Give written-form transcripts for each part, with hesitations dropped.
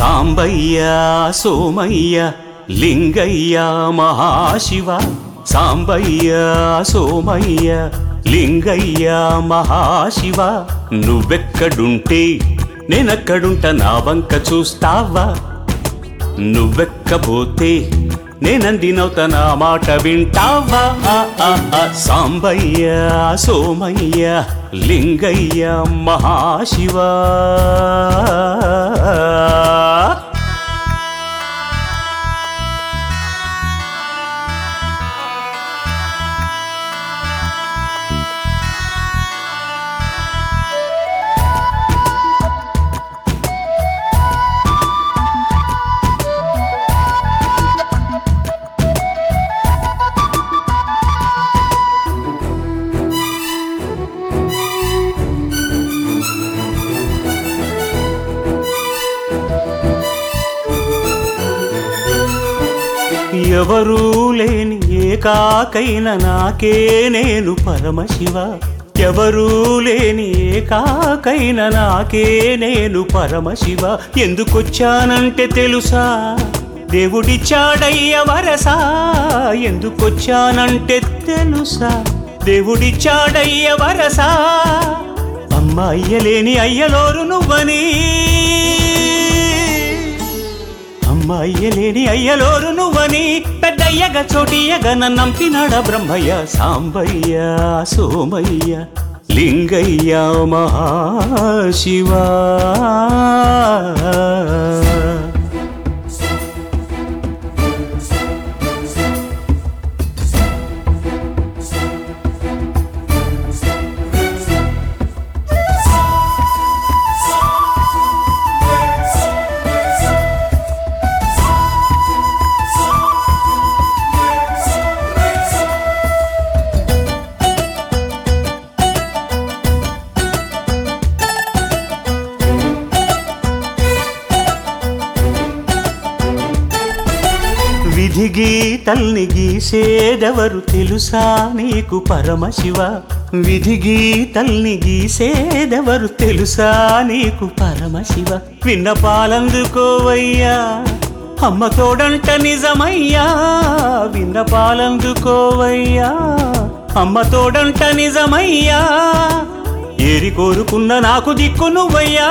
సాంబయ్య సోమయ్య లింగయ్య మహాశివ సాంబయ్య సోమయ్య లింగయ్య మహాశివ నువ్వెక్కడుంటే నేనక్కడుంట నా వంక చూస్తావా నువ్వెక్కబోతే నేనందినవుత నా మాట వింటావా సాంబయ్య సోమయ్య లింగయ్య మహాశివ ఎవరూ లేని ఏకాకైన నాకే నేను పరమశివ ఎవరూ లేని ఏకాకైన నాకే నేను పరమశివ ఎందుకొచ్చానంటే తెలుసా దేవుడిచ్చాడయ్య వరసా ఎందుకొచ్చానంటే తెలుసా దేవుడిచ్చాడయ్య వరసా అమ్మ అయ్యలేని అయ్యలోరు నువ్వని అయ్యలేని అయ్యలోరు నువ్వని పెద్దయ్యగా చోటియ్యగా నన్నంపినాడ బ్రహ్మయ్య సాంబయ్య సోమయ్య లింగయ్య మహాశివ విధి గీతల్ని గీసేదెవరు తెలుసా నీకు పరమశివ విధి గీతల్ని గీసేదెవరు తెలుసా నీకు పరమశివ విన్నపాలందుకోవయ్యా అమ్మ తోడంట నిజమయ్యా విన్నపాలందుకోవయ్యా అమ్మ తోడంట నిజమయ్యా ఏరి కోరుకున్న నాకు దిక్కు నువ్వయ్యా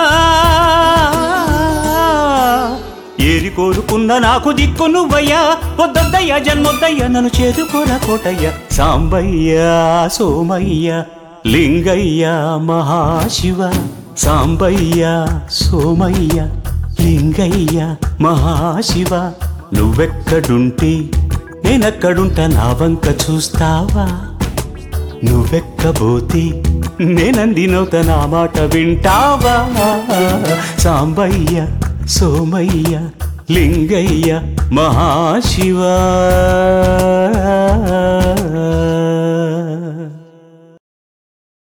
ఏరి కోరుకున్న నాకు దిక్కు నువ్వయ్యా వద్దొద్దయ్యా జన్మొద్దయ్యా నన్ను చేదుకోరా కోటయ్య సాంబయ్య సోమయ్య లింగయ్య మహాశివ సాంబయ్య సోమయ్య లింగయ్య మహాశివ నువ్వెక్కడుంటే నేనక్కడుంట నా వంక చూస్తావా నువ్వెక్కబోతే నేనందినవుత నా మాట వింటావా సాంబయ్య సోమయ్య లింగయ్య మహాశివ